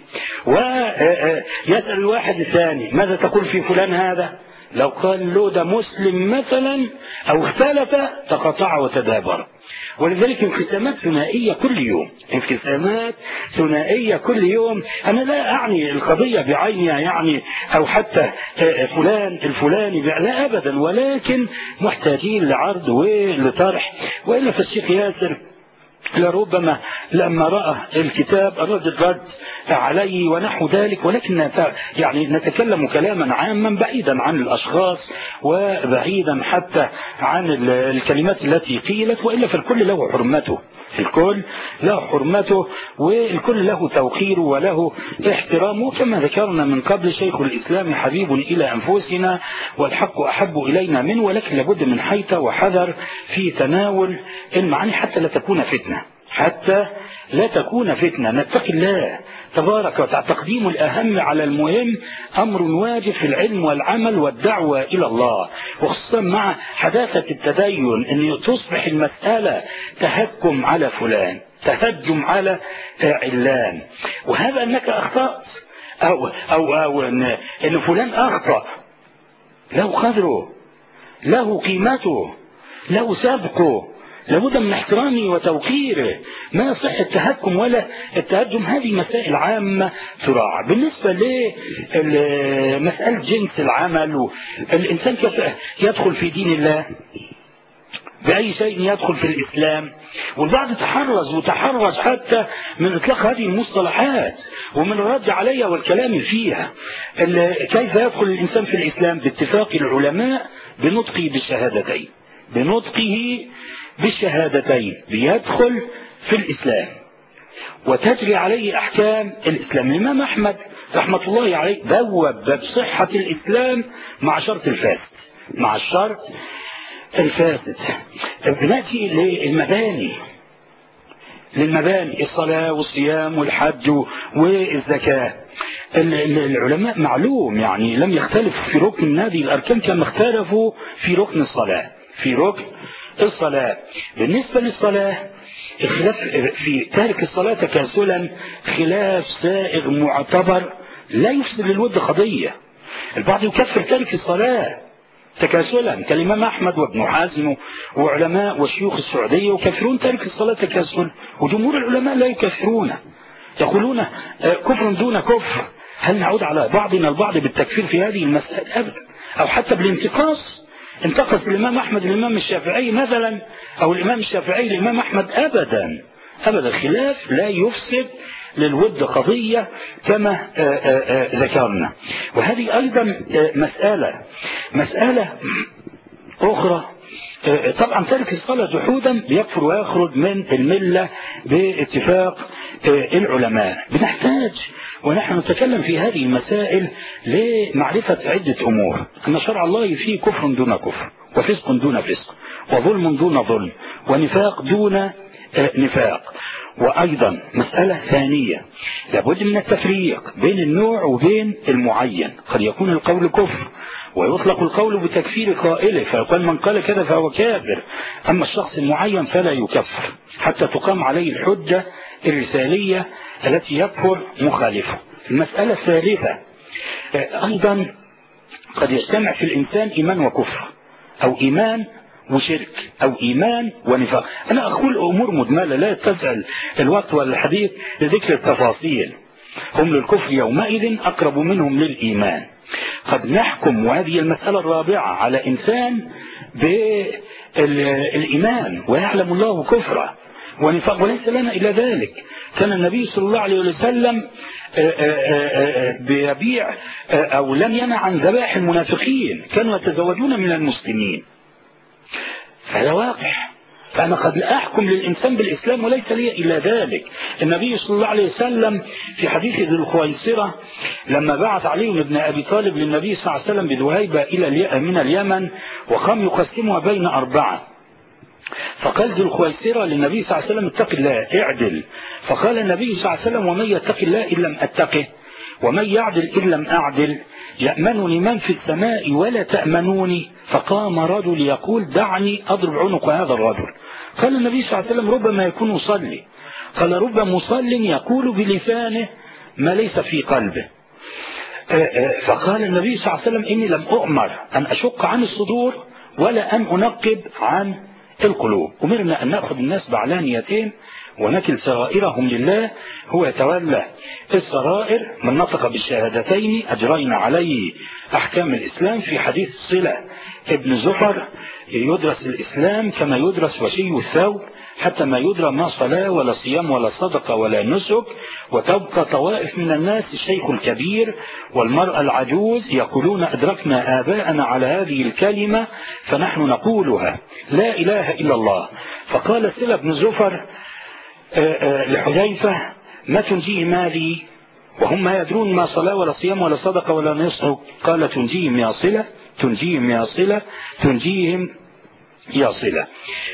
ويسأل الواحد الثاني ماذا تقول في فلان هذا؟ لو قال له ده مسلم مثلا أو اختلف تقطع وتدابر. ولذلك انقسامات ثنائية كل يوم، انقسامات ثنائية كل يوم. أنا لا أعني القضية بعينها يعني أو حتى فلان الفلاني، لا أبدا، ولكن محتاجين لعرض ولطرح. وإلا فالشيخ ياسر لربما لما رأى الكتاب أراد الرد عليه ونحو ذلك، ولكن يعني نتكلم كلاما عاما بعيدا عن الأشخاص وبعيدا حتى عن الكلمات التي قيلت. وإلا فالكل له حرمته، الكل له حرمته والكل له توقيره وله احترامه. كما ذكرنا من قبل شيخ الإسلام حبيب إلى أنفسنا والحق أحب إلينا منه، ولكن لابد من حيطة وحذر في تناول المعاني حتى لا تكون فتنة، حتى لا تكون فتنة. نتقي الله تبارك وتعالى. تقديم الأهم على المهم أمر واجب في العلم والعمل والدعوة إلى الله، وخصوصا مع حداثة التدين أن تصبح المسألة تهكم على فلان، تهجم على علان، وهذا أنك أخطأت أو, أو, أو أن, أن فلان أخطأ له قدره، له قيمته، له سابقه، لابد من احترامه وتوقيره. ما يصح التهكم ولا التهجم. هذه مسائل عامة تراعى. بالنسبة لمسألة جنس العمل، الإنسان كيف يدخل في دين الله، بأي شيء يدخل في الإسلام. والبعض تحرز وتحرز حتى من إطلاق هذه المصطلحات ومن الرد عليها والكلام فيها. كيف يدخل الإنسان في الإسلام؟ باتفاق العلماء بنطقه بالشهادتين، بنطقه بالشهادتين بيدخل في الإسلام وتجري عليه أحكام الإسلام. الإمام أحمد رحمة الله عليه بوب بصحة الإسلام مع شرط الفاسد، مع الشرط الفاسد. بنأتي للمباني، للمباني الصلاة والصيام والحج والزكاة. العلماء معلوم يعني لم يختلفوا في ركن من هذه الأركان كما اختلفوا في ركن الصلاة، في ركن الصلاة. بالنسبة للصلاة خلاف في تارك الصلاة تكاسلا، خلاف سائغ معتبر لا يفسد للود قضية. البعض يكفر تارك الصلاة تكاسلا كالإمام أحمد وابن حزم وعلماء والشيوخ السعودية يكفرون تارك الصلاة تكاسلا، وجمهور العلماء لا يكفرون، يقولون كفر دون كفر. هل نعود على بعضنا البعض بالتكفير في هذه المسألة؟ أبدا. أو حتى بالانتقاص، انتقص الإمام أحمد الإمام الشافعي مثلا، أو الإمام الشافعي الإمام أحمد، أبدا أبدا. خلاف لا يفسد للود قضية كما آآ آآ ذكرنا. وهذه أيضا مسألة مسألة أخرى. طبعا ترك الصلاة جحودا بيكفر ويخرج من الملة باتفاق العلماء. بنحتاج ونحن نتكلم في هذه المسائل لمعرفة عدة أمور. أن شرع الله فيه كفر دون كفر، وفسق دون فسق، وظلم دون ظلم، ونفاق دون نفاق. وأيضا مسألة ثانية، لابد من التفريق بين النوع وبين المعين. قد يكون القول كفر ويطلق القول بتكفير قائله، فيقال من قال كذا فهو كافر، أما الشخص المعين فلا يكفر حتى تقام عليه الحجة الرسالية التي يكفر مخالفه. المسألة الثالثة أيضا قد يجتمع في الإنسان إيمان وكفر، أو إيمان وشرك، أو إيمان ونفاق. أنا أقول أمور مجملة لا يتسع الوقت والحديث لذكر التفاصيل. هم للكفر يومئذ أقرب منهم للإيمان. قد نحكم، وهذه المسألة الرابعة، على إنسان بالإيمان ويعلم الله كفره ونفاق وليس لنا إلا ذلك. كان النبي صلى الله عليه وسلم بيبيع أو لم ينع عن ذبائح المنافقين، كانوا يتزوجون من المسلمين. فهذا واقع فأنا قد أحكم للإنسان بالإسلام وليس لي إلا ذلك. النبي صلى الله عليه وسلم في حديث ذي الخويصرة لما بعث علي بن أبي طالب للنبي صلى الله عليه وسلم بذهيبة إلى من اليمن وقام يقسمها بين أربعة، فقال ذو الخويصرة للنبي صلى الله عليه وسلم اتق الله اعدل، فقال النبي صلى الله عليه وسلم ومن يتق الله إن لم أتقه ومن يعدل إن لم أعدل يأمنني من في السماء ولا تأمنوني. فقام رجل يقول دعني أضرب عنق هذا الرجل. قال النبي صلى الله عليه وسلم ربما يكون مصلي، قال رب مصل يقول بلسانه ما ليس في قلبه. فقال النبي صلى الله عليه وسلم إني لم أؤمر أن أشق عن الصدور ولا أن أنقب عن القلوب، أمرنا أن نأخذ الناس بعلانيتين ونكل سرائرهم لله، هو يتولى السرائر. من نطق بالشهادتين أجرينا عليه أحكام الإسلام. في حديث صلة ابن زفر يدرس الإسلام كما يدرس وشي الثوب حتى ما يدرى ما صلاة ولا صيام ولا صدقة ولا نسك، وتبقى طوائف من الناس الشيخ الكبير والمرأة العجوز يقولون أدركنا آباءنا على هذه الكلمة فنحن نقولها لا إله إلا الله. فقال صلة بن زفر لحذيفة ما تنجيه مالي وهم ما يدرون ما صلاة ولا صيام ولا صدقة ولا نسك؟ قال تنجيهم يا صلة تنجيهم يا صلة تنجيهم يا صلة.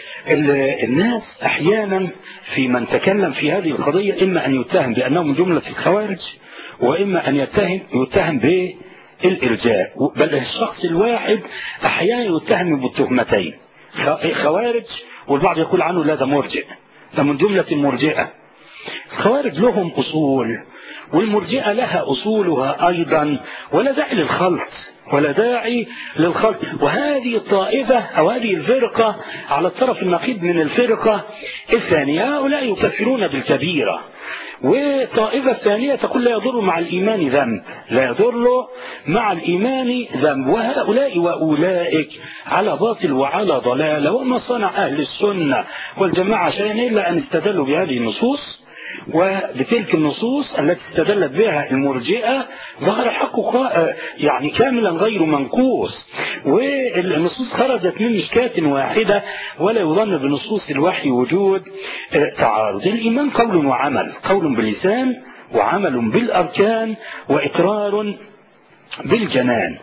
الناس أحيانا في من تكلم في هذه القضية إما أن يتهم بأنه من جملة الخوارج وإما أن يتهم يتهم بالإرجاء، بل الشخص الواحد أحيانا يتهم بالتهمتين، خوارج والبعض يقول عنه لا ده مرجئ، ده من جملة المرجئة. الخوارج لهم أصول والمرجئة لها أصولها أيضا، ولا داعي للخلط ولا داعي للخلط. وهذه الطائفة أو هذه الفرقة على الطرف النقيض من الفرقة الثانية، هؤلاء يكفرون بالكبيرة، والطائفة الثانية تقول لا يضر مع الإيمان ذنب، لا يضر مع الإيمان ذنب. وهؤلاء وأولئك على باطل وعلى ضلالة. وما صنع أهل السنة والجماعة شيئا إلا أن استدلوا بهذه النصوص، وبتلك النصوص التي استدلت بها المرجئة ظهر حقه يعني كاملا غير منقوص، والنصوص خرجت من مشكاة واحدة، ولا يظن بنصوص الوحي وجود تعارض. الإيمان قول وعمل، قول باللسان وعمل بالأركان وإقرار بالجنان.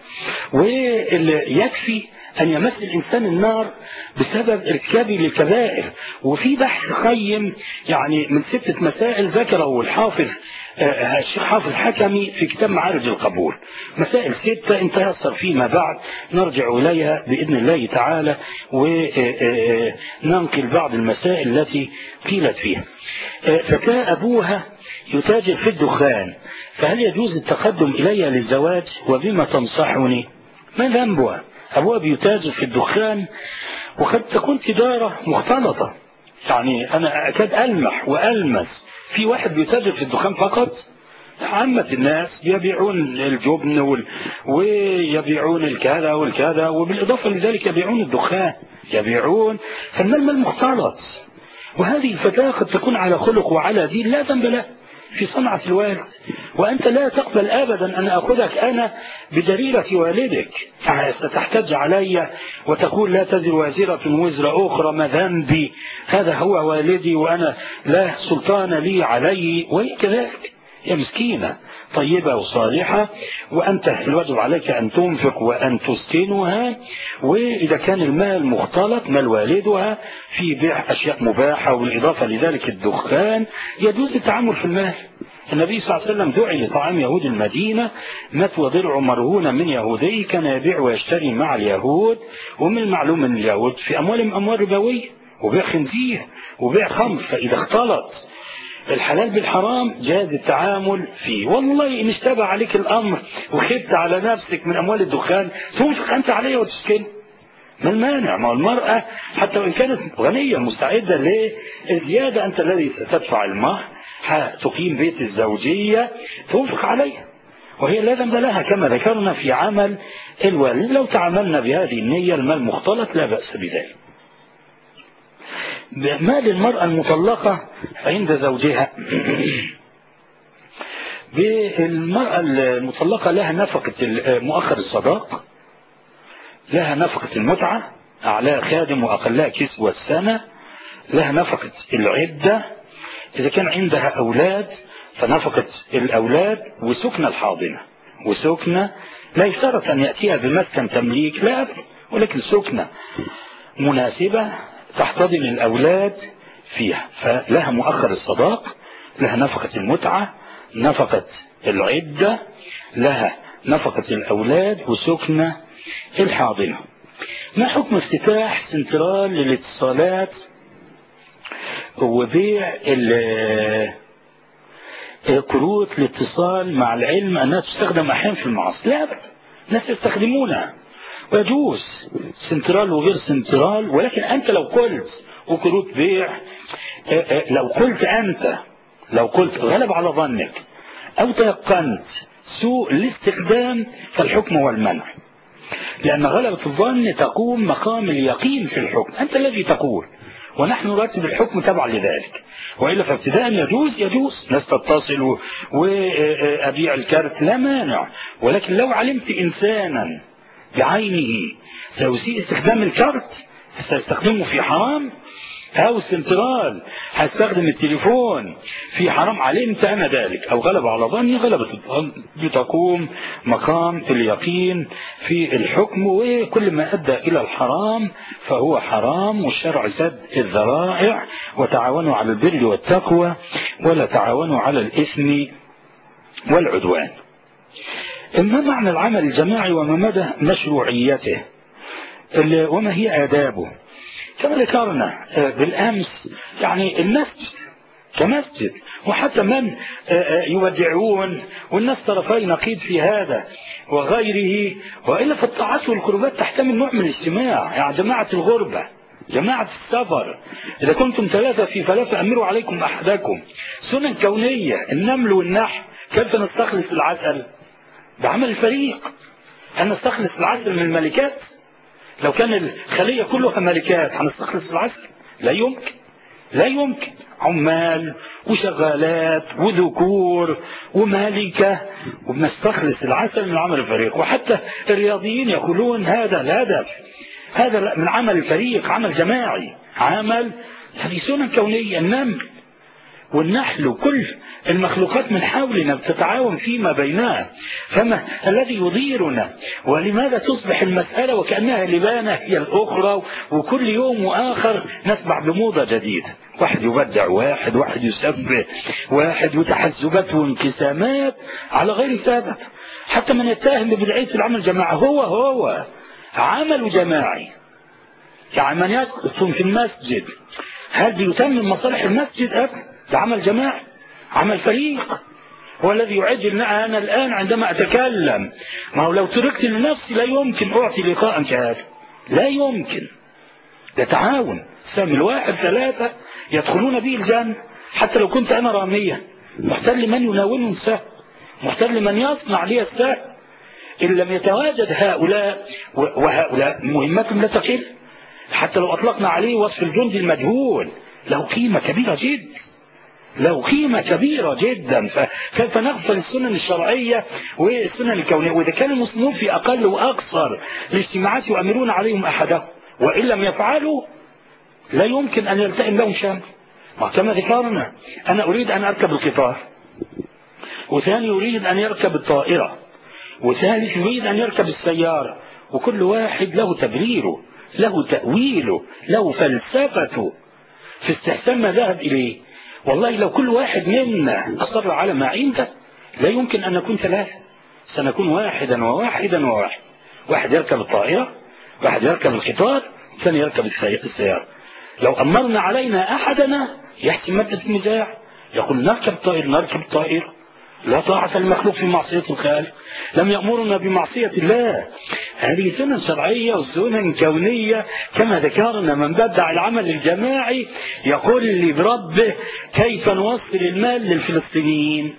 ويكفي أن يمس الإنسان النار بسبب ارتكابه للكبائر. وفي بحث قيم يعني من ستة مسائل ذكره الحافظ الشيخ حافظ حكمي في كتاب معارج القبول، مسائل ستة إن تيسر فيما بعد نرجع إليها بإذن الله تعالى وننقل بعض المسائل التي قيلت فيها. فتاة أبوها يتاجر في الدخان، فهل يجوز التقدم إليها للزواج وبما تنصحني؟ ما ذنبها؟ أبوها بيتاجر في الدخان وقد تكون تجارة مختلطة، يعني أنا أكاد ألمح وألمس في واحد بيتاجر في الدخان فقط. عامة الناس يبيعون الجبن وال... ويبيعون الكذا والكذا، وبالإضافة لذلك يبيعون الدخان، يبيعون فالمال المختلط. وهذه الفتاة قد تكون على خلق وعلى دين لا ذنب له في صنعة الوالد، وأنت لا تقبل أبدا أن أخذك أنا بجريرة والدك. ستحتج علي وتقول لا تزر وازرة وزر أخرى، ما ذنبي، هذا هو والدي وأنا لا سلطان لي عليه. وهي كذلك، هي مسكينة طيبة وصالحة، وأنت الواجب عليك أن تنفق وأن تسكنها. وإذا كان المال مختلط مال والدها في بيع أشياء مباحة وبالإضافة لذلك الدخان، يجوز التعامل في المال. النبي صلى الله عليه وسلم دعي لطعام يهود المدينة، مات وضرع مرهون من يهودي كان يبيع ويشتري مع اليهود، ومن المعلوم من اليهود في أموالهم أموال ربوية وبيع خنزير وبيع خمر، فإذا اختلط الحلال بالحرام جاز التعامل فيه. والله إن اشتبه عليك الأمر وخفت على نفسك من أموال الدخان تنفق أنت عليها وتسكن، ما المانع؟ ما المرأة حتى وإن كانت غنية مستعدة للزيادة أنت الذي ستدفع المهر، تقيم بيت الزوجية تنفق عليها، وهي لا ذنب لها كما ذكرنا في عمل الوالد. لو تعاملنا بهذه النية المال مختلط لا بأس بذلك. مال المرأة المطلقة عند زوجها، بالمرأة المطلقة لها نفقة مؤخر الصداق، لها نفقة المتعة، أعلاها خادم وأقلها كسوة السنة، لها نفقة العدة، إذا كان عندها أولاد فنفقة الأولاد وسكن الحاضنة. وسكنة لا يشترط أن يأتيها بمسكن تمليك، لا، ولكن سكنة مناسبة تحتضن الأولاد فيها، فلها مؤخر الصداق، لها نفقة المتعة، نفقة العدة، لها نفقة الأولاد وسكنة الحاضنة. ما حكم افتتاح سنترال للاتصالات وبيع كروت الاتصال مع العلم أنها تستخدم أحيانا في المعاصي؟ لا بس الناس يستخدمونها ويجوز سنترال وغير سنترال، ولكن أنت لو قلت وكروت بيع، لو قلت أنت لو قلت غلب على ظنك أو تيقنت سوء الاستخدام فالحكم هو المنع، لأن غلبة الظن تقوم مقام اليقين في الحكم. أنت الذي تقول ونحن نرتب الحكم تبعا لذلك، وإلا فابتداء يجوز يجوز ناس تتصل وأبيع الكارت لا مانع، ولكن لو علمت إنسانا بعينه سيسيء استخدام الكارت سيستخدمه في حرام، أو السنترال هستخدم التليفون في حرام، علمت أنا ذلك أو غلب على ظني، غلبة الظن تقوم مقام اليقين في الحكم، وكل ما أدى إلى الحرام فهو حرام، والشرع سد الذرائع، وتعاونوا على البر والتقوى ولا تعاونوا على الإثم والعدوان. ما معنى العمل الجماعي وما مدى مشروعيته وما هي آدابه؟ كما ذكرنا بالأمس، يعني المسجد كمسجد، وحتى من يودعون والناس طرفي نقيض في هذا وغيره، وإلا فالطاعات والقربات تحتمل نوع من الاجتماع، يعني جماعة الغربة، جماعة السفر، إذا كنتم ثلاثة في ثلاثة أمروا عليكم أحدكم، سنن كونية، النمل والنحل، كيف نستخلص العسل؟ بعمل الفريق. أن نستخلص العسل من الملكات؟ لو كان الخلية كلها ملكات هنستخلص العسل؟ لا يمكن، لا يمكن. عمال وشغالات وذكور ومالكة، وبنستخلص العسل من عمل الفريق. وحتى الرياضيين يقولون هذا الهدف، هذا من عمل الفريق، عمل جماعي، عمل. هذه سنن كونية، النمل والنحل وكل المخلوقات من حولنا بتتعاون فيما بينها، فما الذي يضيرنا؟ ولماذا تصبح المسألة وكأنها لبانة هي الأخرى، وكل يوم وآخر نسمع بموضة جديدة، واحد يبدع واحد، واحد يسفه واحد، وتحزبات وانقسامات على غير سبب. حتى من يتهم ببدعية العمل الجماعي هو هو عمل جماعي، يعني من يسقط في المسجد هل بيتمم مصالح المسجد؟ أبدا، ده عمل جماعي، عمل فريق. هو الذي يعد لنا أنا الآن عندما أتكلم، ما هو لو تركت لنفسي لا يمكن أعطي لقاء كهذا، لا يمكن. ده تعاون، سام الواحد ثلاثة يدخلون به الجنة، حتى لو كنت أنا راميا محتل من يناولني السهم، محتل من يصنع لي السهم. إن لم يتواجد هؤلاء وهؤلاء مهمتهم لا تقل، حتى لو أطلقنا عليه وصف الجندي المجهول له قيمة كبيرة جدا، له قيمة كبيرة جدا. فكيف نغفل السنن الشرعية والسنن الكونية؟ وإذا كان المسلمون في أقل وأقصر الاجتماعات يؤمرون عليهم أحدهم، وإن لم يفعلوا لا يمكن أن يلتئم لهم شأن. كما ذكرنا، أنا أريد أن أركب القطار، وثاني يريد أن يركب الطائرة، وثالث يريد أن يركب السيارة، وكل واحد له تبريره، له تأويله، له فلسفته في استحسان ما ذهب إليه. والله لو كل واحد منا أصر على ما عنده لا يمكن أن نكون ثلاثة، سنكون واحدا وواحدا وواحد. واحد يركب الطائرة، واحد يركب القطار، والثاني يركب السيارة. لو أمرنا علينا أحدنا يحسم مادة النزاع، يقول نركب الطائرة نركب الطائرة، لا طاعة المخلوق في معصية الخالق، لم يأمرنا بمعصية الله. هذه سنن شرعية وسنن كونية كما ذكرنا. من بدع العمل الجماعي يقول لي بربه كيف نوصل المال للفلسطينيين؟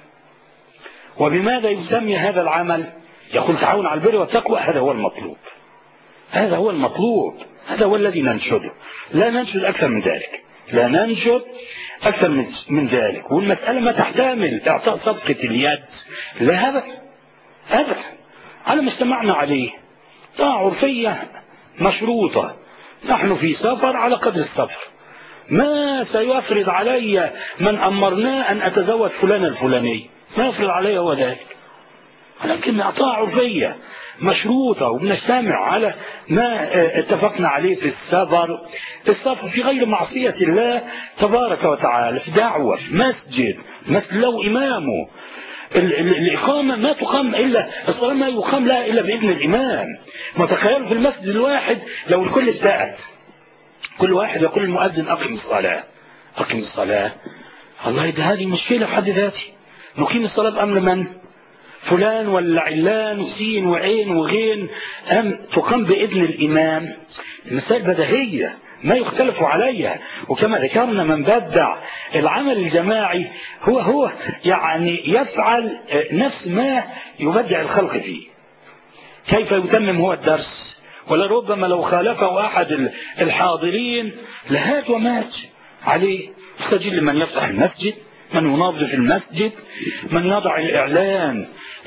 وبماذا يسمي هذا العمل؟ يقول تعاون على البر والتقوى. هذا هو المطلوب، هذا هو المطلوب، هذا هو الذي ننشده، لا ننشد أكثر من ذلك، لا ننشد أكثر من ذلك. والمسألة ما تحتمل إعطاء صفقة اليد، لا أبدا أبدا، على ما اجتمعنا عليه، طاعة عرفية مشروطة، نحن في سفر على قدر السفر، ما سيفرض علي من أمرناه أن أتزوج فلان الفلاني، ما يفرض علي هو ذلك، ولكن أعطاء عرفية مشروطة، وبنجتمع على ما اتفقنا عليه في السفر السفر في غير معصية الله تبارك وتعالى، في دعوة، في مسجد مسجد له إمامه. الإقامة ما تقام إلا الصلاة ما يقام لها إلا بإذن الإمام. ما تخيلوا في المسجد الواحد لو الكل استأت، كل واحد يقول المؤذن أقم الصلاة أقم الصلاة، الله ده هذه مشكلة في حد ذاتها. نقيم الصلاة بأمر من؟ فلان ولا علان وسين وعين وغين، أم تقام بإذن الإمام؟ المسائل بديهية ما يختلف عليها. وكما ذكرنا من بدع العمل الجماعي هو هو يعني يفعل نفس ما يبدع الخلق فيه. كيف يتمم هو الدرس؟ ولربما لو خالفه أحد الحاضرين لهات ومات عليه. يستجيل من يفتح المسجد، من ينظف المسجد، من يضع الإعلان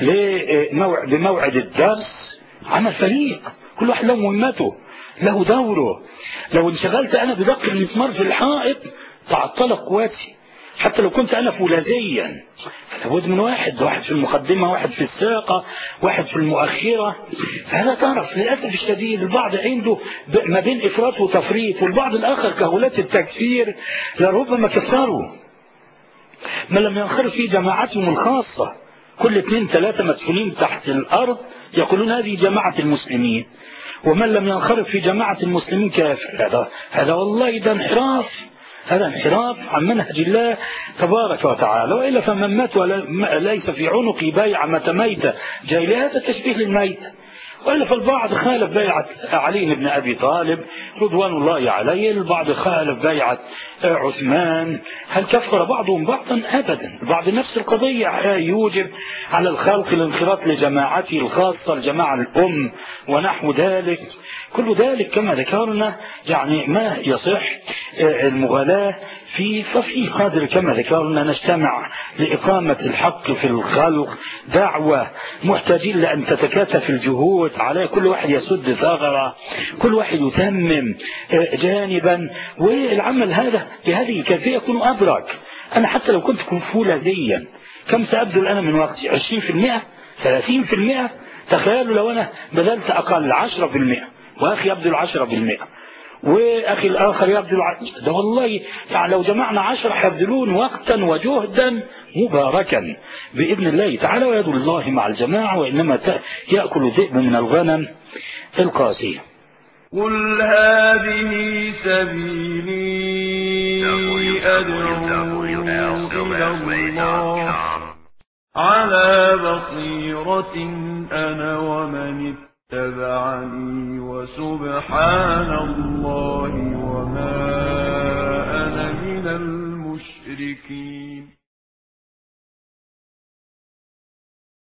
بموعد الدرس. عمل فريق، كل واحد له مهمته له دوره. لو انشغلت أنا بدق المسمار في الحائط تعطل قواتي، حتى لو كنت أنا فولاذيا، فلابد من واحد واحد في المقدمة، واحد في الساقة، واحد في المؤخرة. فهذا طرف للأسف الشديد البعض عنده ما بين إفراط وتفريط، والبعض الآخر كهولات التكفير لربما كفروا من لم ينخرط في جماعتهم الخاصة. كل اثنين ثلاثة مدفونين تحت الأرض يقولون هذه جماعة المسلمين، ومن لم ينخرط في جماعة المسلمين كافر. هذا هذا والله ده انحراف، هذا انحراف عن منهج الله تبارك وتعالى. وإلا فمن مات وليس في عنقه بيعة مات ميتة جاهلية، هذا تشبيه للميتة. وإلا فالبعض خالف بيعة علي بن أبي طالب رضوان الله عليه، البعض خالف بيعة عثمان. هل كفر بعضهم بعضا؟ أبدا. البعض نفس القضية يوجب على الخلق الانخراط لجماعته الخاصة، الجماعة الأم ونحو ذلك. كل ذلك كما ذكرنا يعني ما يصح المغالاة فيه. ففي قدر كما ذكرنا نجتمع لإقامة الحق في الخلق، دعوة، محتاجين لأن تتكاتف الجهود على كل واحد يسد ثغرة، كل واحد يتمم جانبا. والعمل هذا بهذه الكيفية يكون أبرك. أنا حتى لو كنت فولاذيا كم سأبذل أنا من وقتي؟ عشرين في المئة، ثلاثين في المئة. تخيلوا لو أنا بذلت أقل عشرة بالمئة، وأخي يبذل عشرة بالمئة، وأخي الآخر يبذل عشرة، ده والله يعني لو جمعنا عشرة يبذلون وقتا وجهدا مباركا بإذن الله تعالى. ويد الله مع الجماعة، وإنما يأكل الذئب من الغنم القاسية. قل هذه سبيلي أدعو إلى الله على بصيرة أنا ومن اتبعني، وسبحان الله وما أنا من المشركين.